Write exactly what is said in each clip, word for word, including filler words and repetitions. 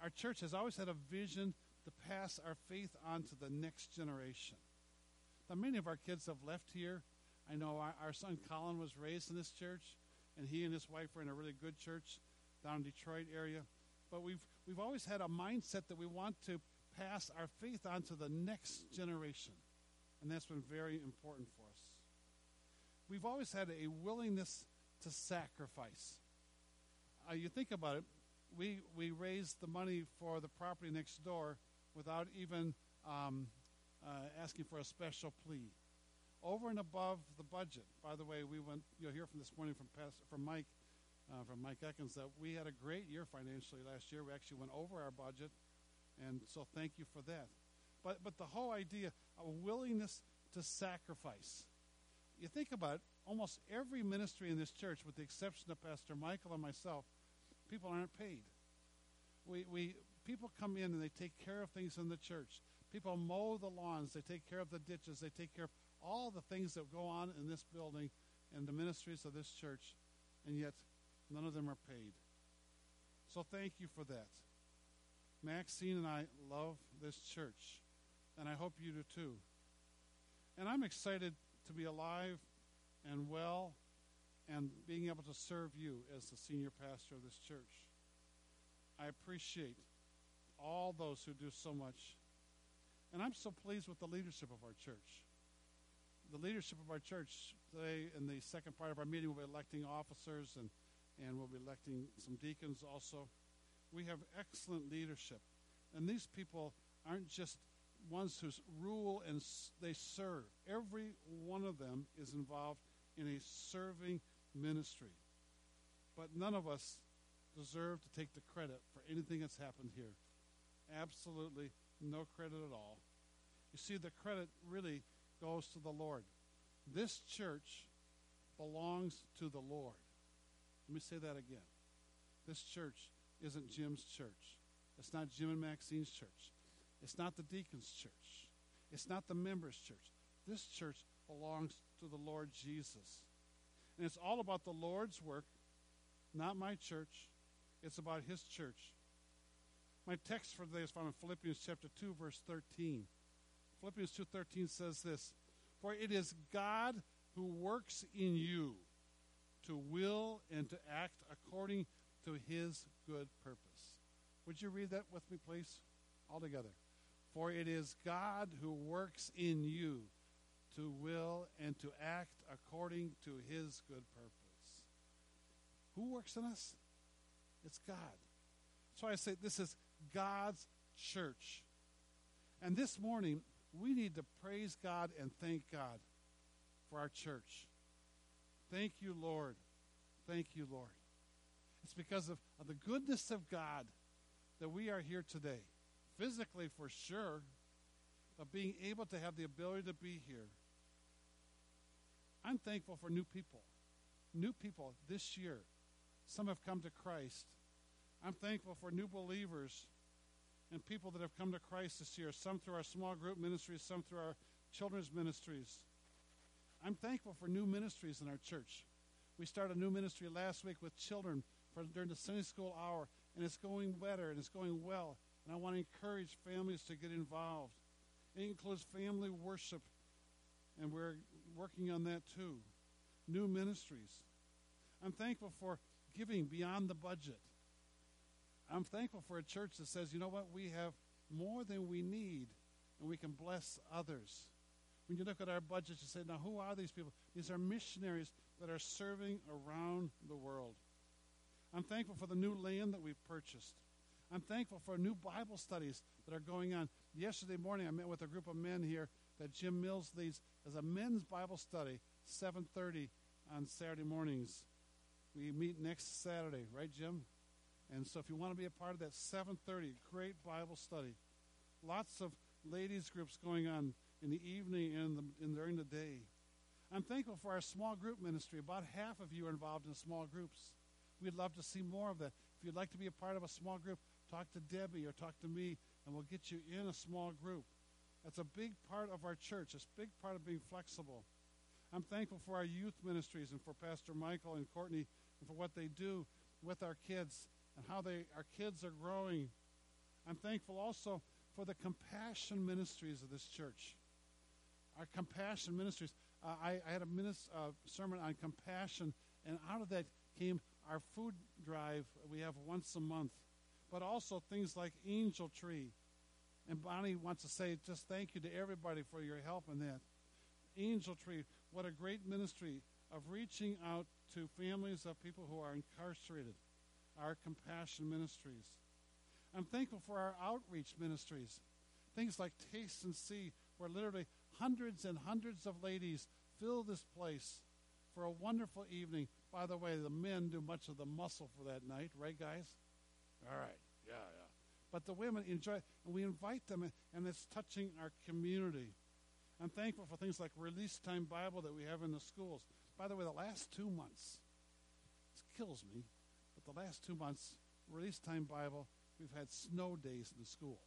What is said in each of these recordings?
our church has always had a vision to pass our faith on to the next generation. Now, many of our kids have left here. I know our, our son Colin was raised in this church, and he and his wife are in a really good church down in Detroit area. But we've we've always had a mindset that we want to pass our faith on to the next generation, and that's been very important for us. We've always had a willingness to sacrifice. Uh, you think about it, we we raised the money for the property next door without even um, uh, asking for a special plea. Over and above the budget. By the way, we went, you'll hear from this morning from Pastor, from Mike, uh, from Mike Ekins, that we had a great year financially last year. We actually went over our budget, and so thank you for that. But but the whole idea of a willingness to sacrifice. You think about it, almost every ministry in this church, with the exception of Pastor Michael and myself, people aren't paid. We we people come in and they take care of things in the church. People mow the lawns, they take care of the ditches, they take care of all the things that go on in this building and the ministries of this church, and yet none of them are paid. So thank you for that. Maxine and I love this church, and I hope you do too. And I'm excited to be alive and well and being able to serve you as the senior pastor of this church. I appreciate all those who do so much. And I'm so pleased with the leadership of our church. The leadership of our church today, in the second part of our meeting, we'll be electing officers and, and we'll be electing some deacons also. We have excellent leadership. And these people aren't just ones who rule and s- they serve. Every one of them is involved in a serving ministry. But none of us deserve to take the credit for anything that's happened here. Absolutely no credit at all. You see, the credit really goes to the Lord. This church belongs to the Lord. Let me say that again. This church isn't Jim's church. It's not Jim and Maxine's church. It's not the deacon's church. It's not the members' church. This church belongs to the Lord Jesus. And it's all about the Lord's work, not my church. It's about his church. My text for today is found in Philippians chapter two, verse thirteen. Philippians two thirteen says this, "For it is God who works in you to will and to act according to his good purpose." Would you read that with me, please? All together. "For it is God who works in you to will and to act according to his good purpose." Who works in us? It's God. So I say this is God's church. And this morning, we need to praise God and thank God for our church. Thank you, Lord. Thank you, Lord. It's because of, of the goodness of God that we are here today. Physically, for sure, but being able to have the ability to be here. I'm thankful for new people. New people this year. Some have come to Christ. I'm thankful for new believers and people that have come to Christ this year, some through our small group ministries, some through our children's ministries. I'm thankful for new ministries in our church. We started a new ministry last week with children for, during the Sunday school hour, and it's going better and it's going well. And I want to encourage families to get involved. It includes family worship, and we're working on that too. New ministries. I'm thankful for giving beyond the budget. I'm thankful for a church that says, you know what, we have more than we need, and we can bless others. When you look at our budget, you say, now who are these people? These are missionaries that are serving around the world. I'm thankful for the new land that we've purchased. I'm thankful for new Bible studies that are going on. Yesterday morning, I met with a group of men here that Jim Mills leads as a men's Bible study, seven thirty on Saturday mornings. We meet next Saturday, right, Jim? And so if you want to be a part of that seven thirty, great Bible study. Lots of ladies groups going on in the evening and, the, and during the day. I'm thankful for our small group ministry. About half of you are involved in small groups. We'd love to see more of that. If you'd like to be a part of a small group, talk to Debbie or talk to me, and we'll get you in a small group. That's a big part of our church. It's a big part of being flexible. I'm thankful for our youth ministries and for Pastor Michael and Courtney and for what they do with our kids and how they our kids are growing I'm thankful also for the compassion ministries of this church. Our compassion ministries. Uh, I, I had a minis- uh, sermon on compassion, and out of that came our food drive we have once a month, but also things like Angel Tree. And Bonnie wants to say just thank you to everybody for your help in that. Angel Tree, what a great ministry of reaching out to families of people who are incarcerated. Our compassion ministries. I'm thankful for our outreach ministries. Things like Taste and See, where literally hundreds and hundreds of ladies fill this place for a wonderful evening. By the way, the men do much of the muscle for that night, right, guys? All right, yeah, yeah. But the women enjoy it, and we invite them, and it's touching our community. I'm thankful for things like Release Time Bible that we have in the schools. By the way, the last two months, this kills me, but the last two months, Release Time Bible, we've had snow days in the school.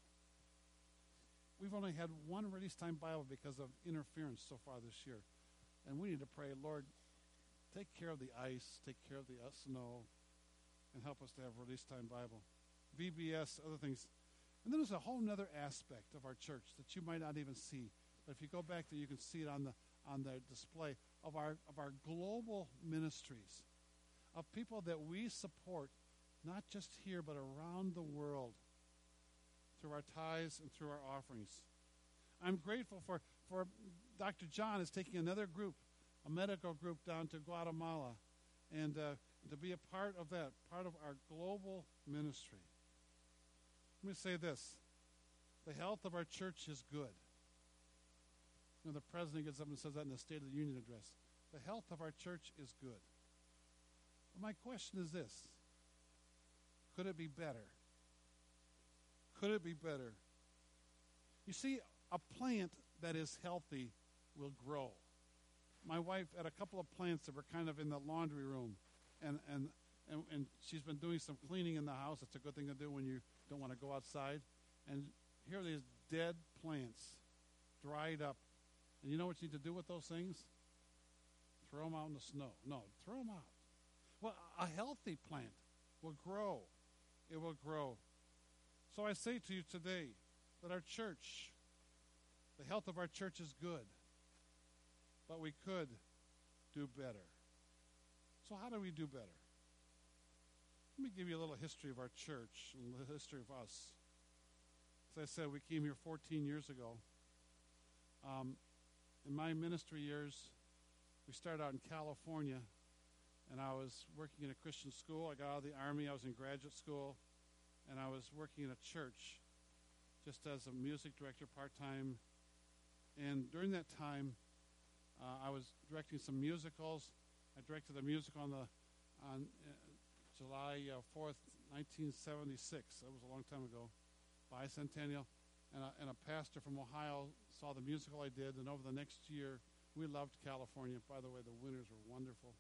We've only had one Release Time Bible because of interference so far this year. And we need to pray, Lord, take care of the ice, take care of the uh, snow, and help us to have Release Time Bible. V B S, other things. And then there's a whole other aspect of our church that you might not even see. But if you go back there, you can see it on the on the display of our of our global ministries, of people that we support, not just here, but around the world, through our tithes and through our offerings. I'm grateful for, for Doctor John is taking another group, a medical group, down to Guatemala, and uh, to be a part of that, part of our global ministry. Let me say this. The health of our church is good. You know, the president gets up and says that in the State of the Union address. The health of our church is good. But my question is this. Could it be better? Could it be better? You see, a plant that is healthy will grow. My wife had a couple of plants that were kind of in the laundry room, and, and, and, and she's been doing some cleaning in the house. It's a good thing to do when you don't want to go outside. And here are these dead plants, dried up. And you know what you need to do with those things? Throw them out in the snow. No, throw them out. Well, a healthy plant will grow. It will grow. So I say to you today that our church, the health of our church is good, but we could do better. So how do we do better? Let me give you a little history of our church and the history of us. As I said, we came here fourteen years ago. Um, in my ministry years, we started out in California, and I was working in a Christian school. I got out of the Army. I was in graduate school, and I was working in a church just as a music director part-time. And during that time, uh, I was directing some musicals. I directed a musical on the on uh, July uh, fourth, nineteen seventy-six. That was a long time ago, bicentennial. And a, and a pastor from Ohio saw the musical I did, and over the next year, we loved California. By the way, the winters were wonderful.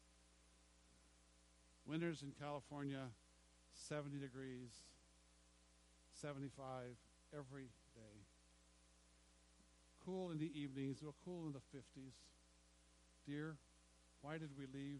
Winters in California, seventy degrees, seventy-five every day. Cool in the evenings, it was cool in the fifties. Dear, why did we leave?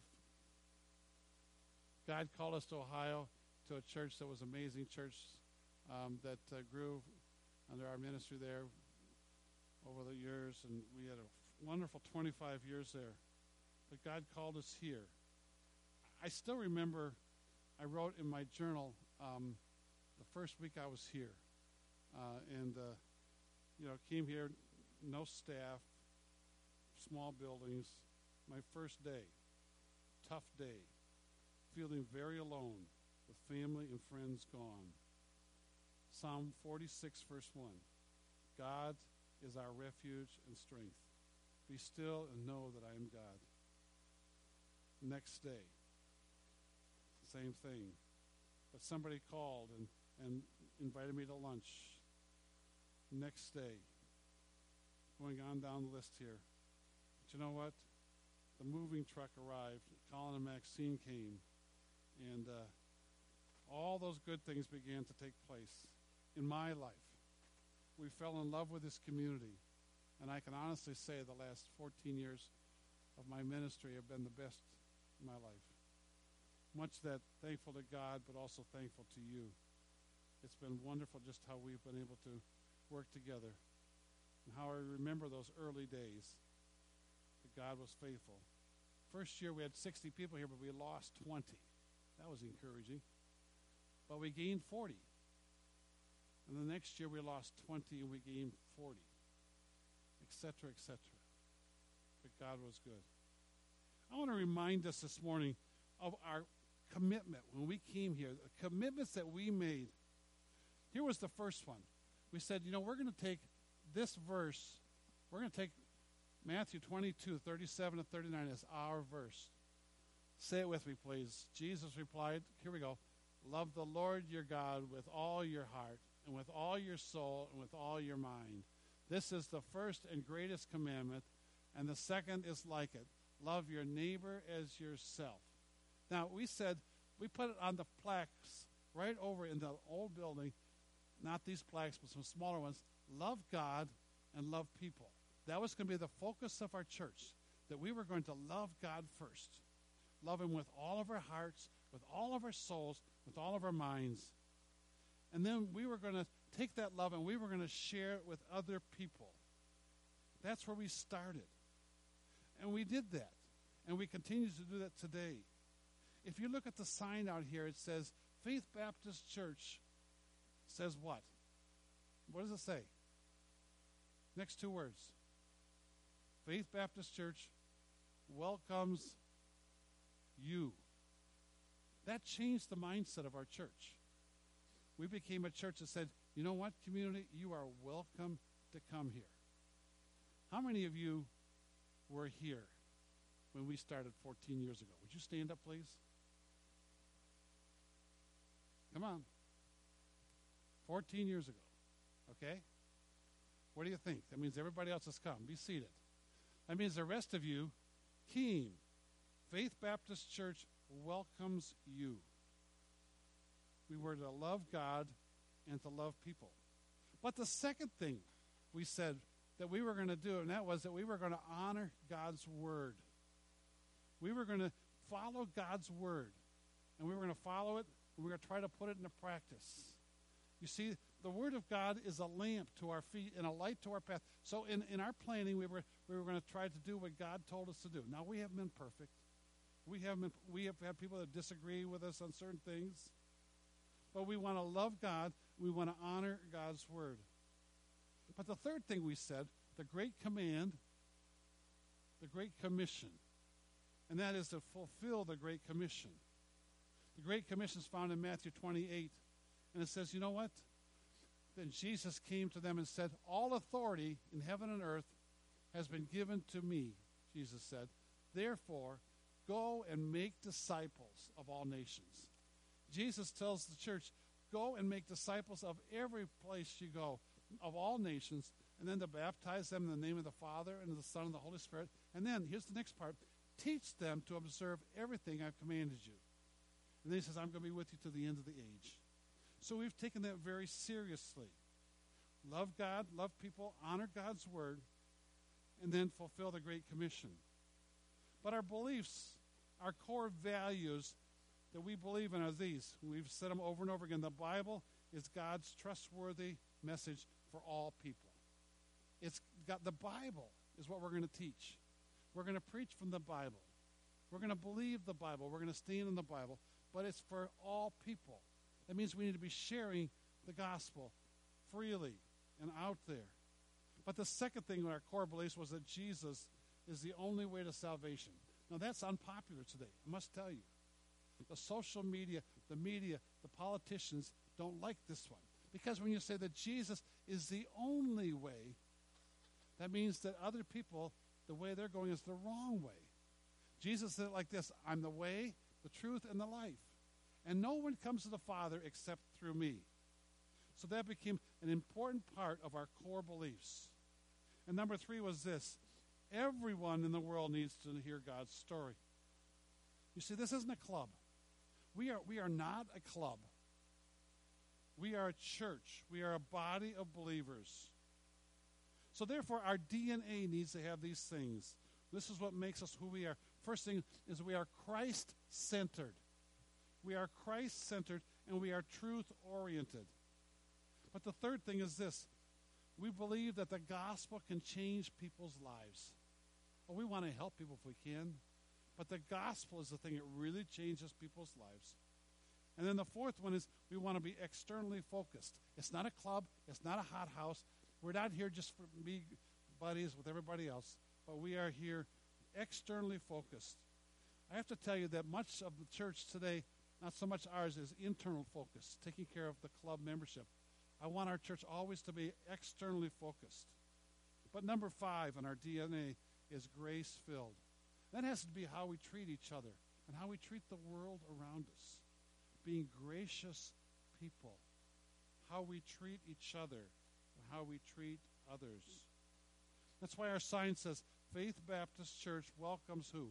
God called us to Ohio, to a church that was an amazing church um, that uh, grew under our ministry there over the years, and we had a wonderful twenty-five years there. But God called us here. I still remember I wrote in my journal um, the first week I was here, uh, and uh, you know, came here, no staff, small buildings. My first day, tough day, feeling very alone, with family and friends gone. Psalm forty-six, verse one. God is our refuge and strength. Be still and know that I am God. Next day, same thing. But somebody called and, and invited me to lunch. Next day, going on down the list here. But you know what? The moving truck arrived. Colin and Maxine came. And uh, all those good things began to take place in my life. We fell in love with this community. And I can honestly say the last fourteen years of my ministry have been the best in my life. Much that thankful to God, but also thankful to you It's been wonderful just how we've been able to work together and how I remember those early days that God was faithful. First year we had sixty people here, but we lost twenty. That was encouraging. But we gained forty. And the next year we lost twenty and we gained forty, et cetera, et cetera. But God was good. I want to remind us this morning of our commitment when we came here, the commitments that we made. Here was the first one. We said, you know, we're going to take this verse, we're going to take Matthew twenty-two, thirty-seven and thirty-nine as our verse. Say it with me, please. Jesus replied, here we go, love the Lord your God with all your heart and with all your soul and with all your mind. This is the first and greatest commandment, and the second is like it. Love your neighbor as yourself. Now, we said, we put it on the plaques right over in the old building, not these plaques, but some smaller ones. Love God and love people. That was going to be the focus of our church, that we were going to love God first. Love him with all of our hearts, with all of our souls, with all of our minds. And then we were going to take that love and we were going to share it with other people. That's where we started. And we did that. And we continue to do that today. If you look at the sign out here, it says, Faith Baptist Church says what? What does it say? Next two words. Faith Baptist Church welcomes you. That changed the mindset of our church. We became a church that said, you know what, community, you are welcome to come here. How many of you were here when we started fourteen years ago? Would you stand up, please? Come on. fourteen years ago. Okay? What do you think? That means everybody else has come. Be seated. That means the rest of you came. Faith Baptist Church welcomes you. We were to love God and to love people. But the second thing we said that we were going to do, and that was that we were going to honor God's word. We were going to follow God's word. And we were going to follow it, and we were going to try to put it into practice. You see, the word of God is a lamp to our feet and a light to our path. So in, in our planning, we were we were going to try to do what God told us to do. Now, we haven't been perfect. We haven't been, we have had people that disagree with us on certain things. But we want to love God. We want to honor God's word. But the third thing we said, the great command, the great commission, and that is to fulfill the great commission. The great commission is found in Matthew twenty-eight, and it says, you know what? Then Jesus came to them and said, all authority in heaven and earth has been given to me, Jesus said. Therefore, go and make disciples of all nations. Jesus tells the church, go and make disciples of every place you go, of all nations, and then to baptize them in the name of the Father and of the Son and the Holy Spirit. And then, here's the next part, teach them to observe everything I've commanded you. And then he says, I'm going to be with you to the end of the age. So we've taken that very seriously. Love God, love people, honor God's word, and then fulfill the Great Commission. But our beliefs, our core values that we believe in are these. We've said them over and over again. The Bible is God's trustworthy message for all people. It's got the Bible is what we're going to teach. We're going to preach from the Bible. We're going to believe the Bible. We're going to stand in the Bible. But it's for all people. That means we need to be sharing the gospel freely and out there. But the second thing in our core beliefs was that Jesus is the only way to salvation. Now, that's unpopular today, I must tell you. The social media, the media, the politicians don't like this one. Because when you say that Jesus is the only way, that means that other people, the way they're going is the wrong way. Jesus said it like this, I'm the way, the truth, and the life. And no one comes to the Father except through me. So that became an important part of our core beliefs. And number three was this. Everyone in the world needs to hear God's story. You see, this isn't a club. We are, we are not a club. We are a church. We are a body of believers. So therefore, our D N A needs to have these things. This is what makes us who we are. First thing is we are Christ-centered. We are Christ-centered, and we are truth-oriented. the third thing is this. We believe that the gospel can change people's lives. Well, we want to help people if we can, but the gospel is the thing that really changes people's lives. And then the fourth one is we want to be externally focused. It's not a club. It's not a hot house. We're not here just for be buddies with everybody else, but we are here externally focused. I have to tell you that much of the church today, not so much ours, is internal focus, taking care of the club membership. I want our church always to be externally focused. But number five in our D N A is grace-filled. That has to be how we treat each other and how we treat the world around us. Being gracious people, how we treat each other, and how we treat others. That's why our sign says, Faith Baptist Church welcomes who?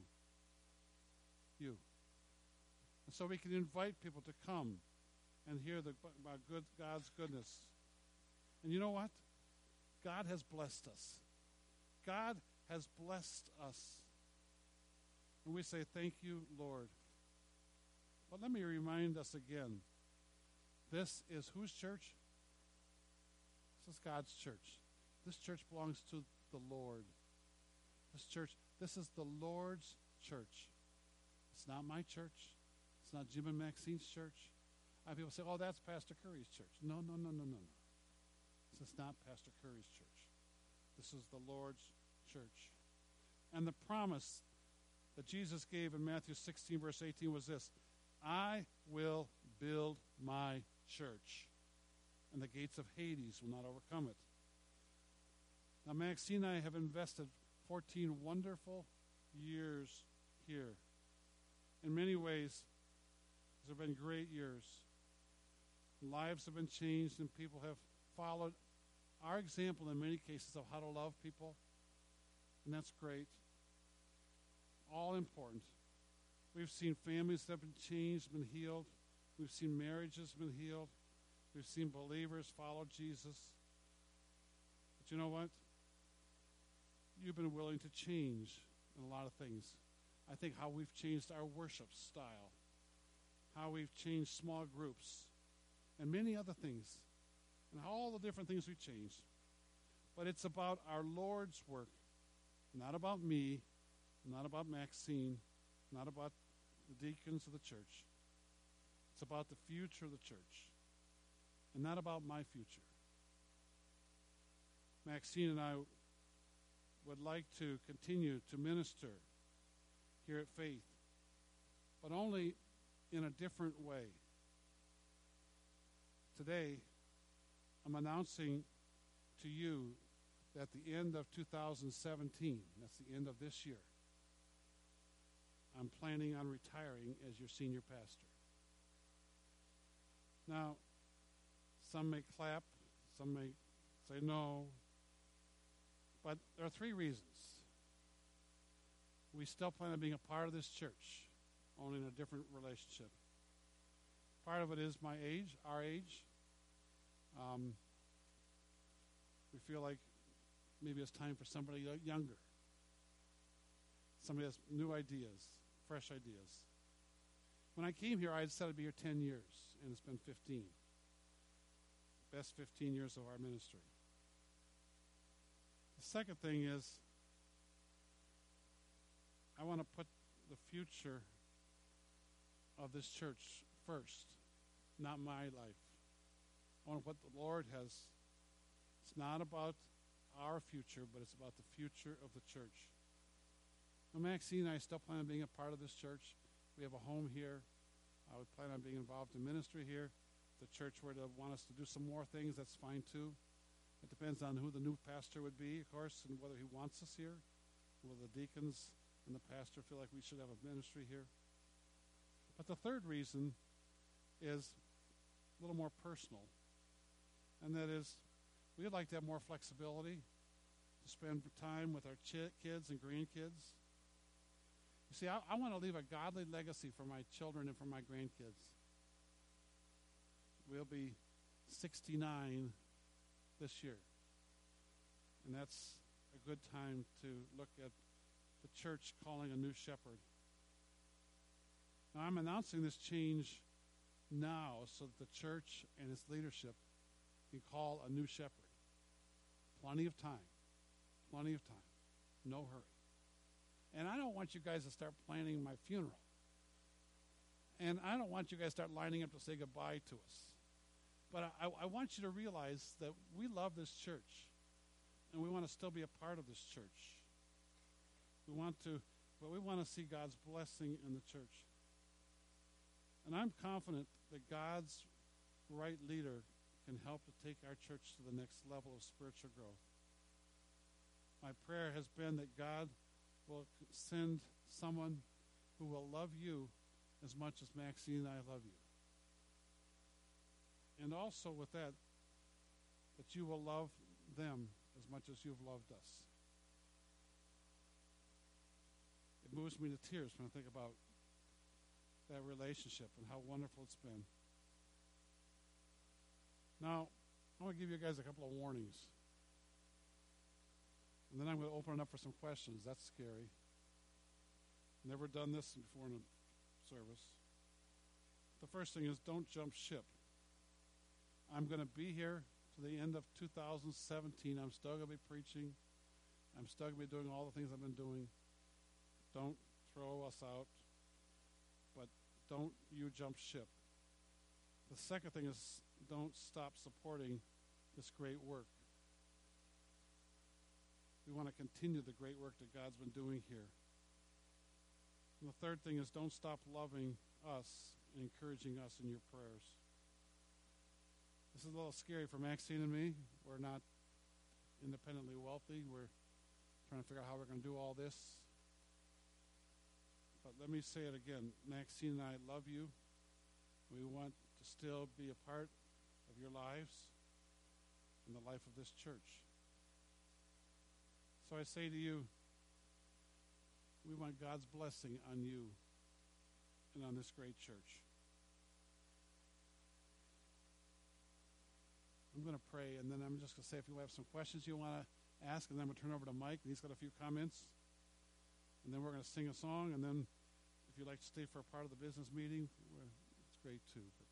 You. And so we can invite people to come and hear the, about good, God's goodness. And you know what? God has blessed us. God has blessed us. And we say, thank you, Lord. But let me remind us again. This is whose church? This is God's church. This church belongs to the Lord. This church, this is the Lord's church. It's not my church. It's not Jim and Maxine's church. I have people say, oh, that's Pastor Curry's church. No, no, no, no, no, no. This is not Pastor Curry's church. This is the Lord's church. And the promise that Jesus gave in Matthew sixteen, verse eighteen was this: I will build my church, and the gates of Hades will not overcome it. Now, Maxine and I have invested fourteen wonderful years here. In many ways, these have been great years. Lives have been changed, and people have followed our example in many cases of how to love people, and that's great. All important. We've seen families that have been changed, been healed. We've seen marriages been healed. We've seen believers follow Jesus. But you know what? You've been willing to change in a lot of things. I think how we've changed our worship style, how we've changed small groups, and many other things, and all the different things we've changed. But it's about our Lord's work, not about me, not about Maxine, not about the deacons of the church. It's about the future of the church, and not about my future. Maxine and I would like to continue to minister here at Faith, but only in a different way. Today, I'm announcing to you that at the end of two thousand seventeen, that's the end of this year, I'm planning on retiring as your senior pastor. Now, some may clap, some may say no, but there are three reasons. We still plan on being a part of this church, only in a different relationship. Part of it is my age, our age. Um, we feel like maybe it's time for somebody younger. Somebody has new ideas, fresh ideas. When I came here, I had said I'd be here ten years, and it's been fifteen. Best fifteen years of our ministry. The second thing is I want to put the future of this church first, not my life. I want to put the Lord has. It's not about our future, but it's about the future of the church. Now, Maxine and I still plan on being a part of this church. We have a home here. I would plan on being involved in ministry here. If the church were to want us to do some more things, that's fine too. It depends on who the new pastor would be, of course, and whether he wants us here, whether the deacons and the pastor feel like we should have a ministry here. But the third reason is a little more personal, and that is we'd like to have more flexibility to spend time with our ch- kids and grandkids. You see, I, I want to leave a godly legacy for my children and for my grandkids. We'll be sixty-nine this year, and that's a good time to look at the church calling a new shepherd. Now, I'm announcing this change now so that the church and its leadership can call a new shepherd. Plenty of time. Plenty of time. No hurry. And I don't want you guys to start planning my funeral. And I don't want you guys to start lining up to say goodbye to us. But I, I want you to realize that we love this church. And we want to still be a part of this church. We want to, but we want to see God's blessing in the church. And I'm confident that God's right leader can help to take our church to the next level of spiritual growth. My prayer has been that God will send someone who will love you as much as Maxine and I love you. And also with that, that you will love them as much as you've loved us. It moves me to tears when I think about that relationship and how wonderful it's been. Now, I want to give you guys a couple of warnings. And then I'm going to open it up for some questions. That's scary. Never done this before in a service. The first thing is don't jump ship. I'm going to be here to the end of two thousand seventeen. I'm still going to be preaching. I'm still going to be doing all the things I've been doing. Don't throw us out. But don't you jump ship. The second thing is don't stop supporting this great work. We want to continue the great work that God's been doing here. And the third thing is don't stop loving us and encouraging us in your prayers. This is a little scary for Maxine and me. We're not independently wealthy. We're trying to figure out how we're going to do all this. But let me say it again. Maxine and I love you. We want to still be a part of your lives and the life of this church. So I say to you, we want God's blessing on you and on this great church. I'm going to pray, and then I'm just going to say if you have some questions you want to ask, and then I'm going to turn over to Mike, and he's got a few comments. And then we're going to sing a song, and then if you'd like to stay for a part of the business meeting, it's great too. But